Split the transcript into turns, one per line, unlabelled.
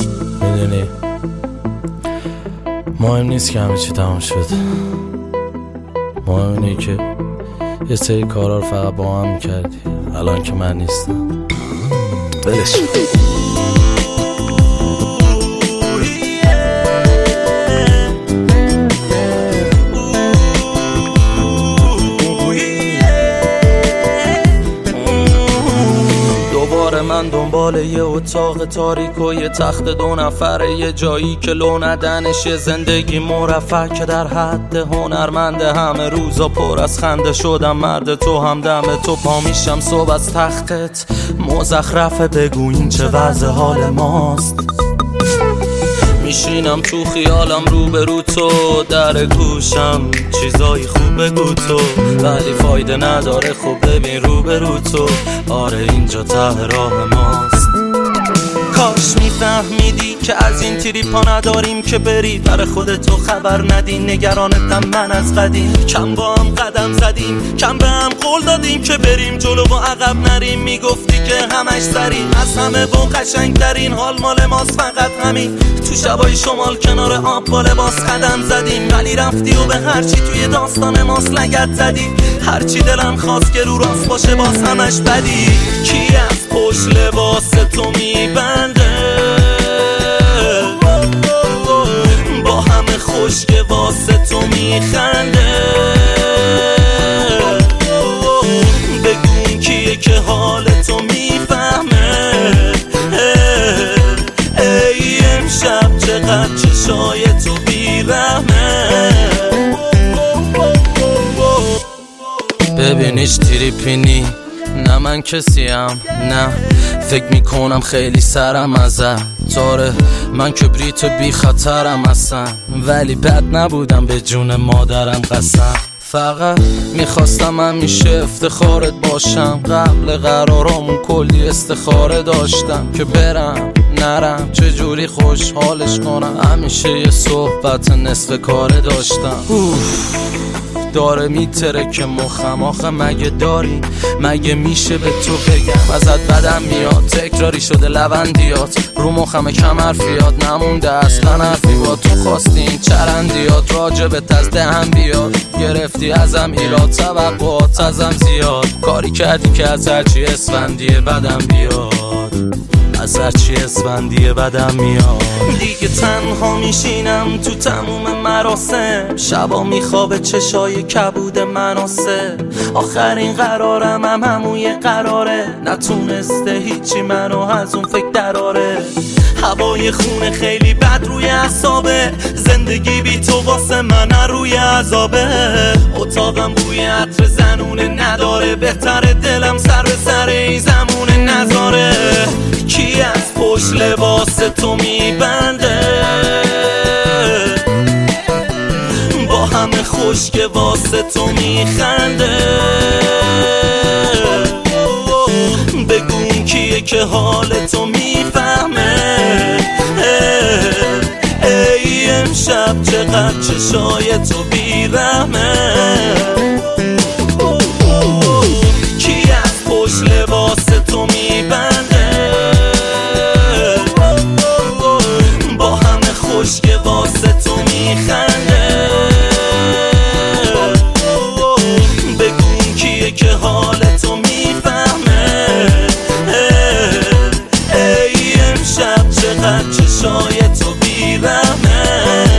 میدونی مهم نیست که همه چی تمام شد، مهم اینه که یه سری کارا رو فقط با هم میکردی. الان که من نیستم بلش من دنبال یه اتاق تاریک و یه تخت 2 نفره، یه جایی که لو ندنش، یه زندگی مرفه که در حد هنرمند. همه روزا پر از خنده شدم مرد تو، هم دم تو پا میشم صبح از تختت مزخرفه. بگو این چه وضع حال ماست؟ میشینم تو خیالم روبرو تو، در گوشم چیزای خوب بگو تو، ولی فایده نداره. خب ببین روبرو تو، آره اینجا ته راه ماست. کاش میفهمیدی که از این تریپا نداریم که بری برای خودتو خبر ندی. نگرانتم من از قدیم، کم با هم قدم زدیم، کم به هم قول دادیم که بریم جلو و عقب نریم. میگفتی که همش سریم، از همه با قشنگ ترین حال مال ماست فقط همین. تو شبای شمال کنار آب با لباس قدم زدیم، ولی رفتی و به هرچی توی داستان ماست لگد زدی. هرچی دلم خواست که رو راست باشه باز همش بدی. کی از پشت لباس تو میبنده با همه خوش که واسه تو میخنده؟ بگو کیه که حال تو میفهمه؟ ای امشب چقدر چشای تو بیرحمه. ببینیش تریپینی نه من کسیم، نه فکر میکنم خیلی سرم ازه تاره. من کبریت بی خطرم اصلا، ولی بد نبودم به جون مادرم قسم. فقط میخواستم همیشه افتخارت باشم. قبل قرارامون کلی استخاره داشتم که برم نرم چجوری خوشحالش کنم. همیشه یه صحبت نصف کاره داشتم. داره میتره که مخم آخه مگه داری؟ مگه میشه به تو بگم ازت بدم میاد؟ تکراری شده لبندیات رو مخم کم حرفیات، نمونده اصلا حرفی با تو. خواستی این چرندیات راجبت از دهن بیاد، گرفتی ازم ایراد توقعات ازم زیاد. کاری کردی که از هرچی اسفندیه بدم بیاد، از هرچی اسفندیه بدم میاد. دیگه تنها میشینم تو تموم مراسم، شبا میخوابه چشای کبود مناسه. آخرین قرارم هم همون قراره، نتونسته هیچی منو از اون فکر دراره. هوای خونه خیلی بد روی اعصابه، زندگی بی تو واسه من روی عذابه. اتاقم بوی عطر زنونه نداره، بهتره دلم سر به سر این زمونه نذاره. کی از پشت لباس تو میبنده با همه خوش که واسه تو میخنده؟ بگو کیه که حال تو میفهمه؟ ای امشب چقدر چشای تو بیرحمه. کی از پشت لباس تو میبنده با همه خوش که واسه تو میخنده؟ بگو کیه که حال تو میفهمه؟ ای امشب چقدر چشای تو بیرحمه.